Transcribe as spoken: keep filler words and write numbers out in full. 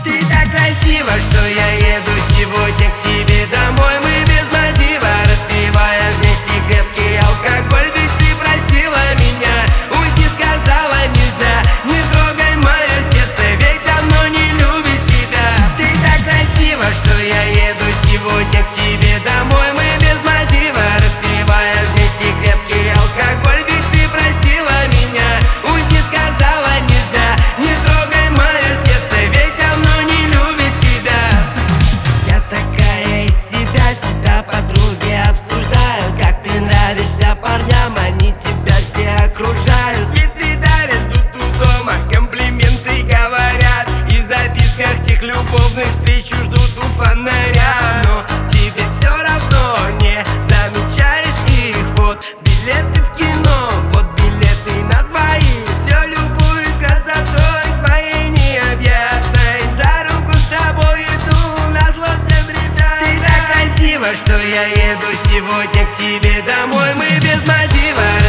Ты так красива, что я еду сегодня к тебе домой. Мы без мотива, распивая вместе крепкий алкоголь. Ведь ты просила меня уйти, сказала нельзя. Не трогай мое сердце, ведь оно не любит тебя. Ты так красива, что я еду сегодня к тебе домой. Мы без мотива, распивая вместе крепкий алкоголь. Ведь ты просила меня уйти, сказала нельзя. Не трогай мое сердце, ведь оно не любит тебя. Вся такая из себя, тебя подруги обсуждают. Как ты нравишься парням, они тебя все окружают. Цветы дарят, ждут у дома, комплименты говорят. И в записках тех любовных встречу ждут у фонаря. Но тебе все равно не замечаешь их. Вот билеты в кино, вот билеты на двоих. Все любуюсь красотой твоей необъятной. За руку с тобой иду, назло всем, ребят. Ты так красива, что я еду сегодня к тебе домой. Мы без мотива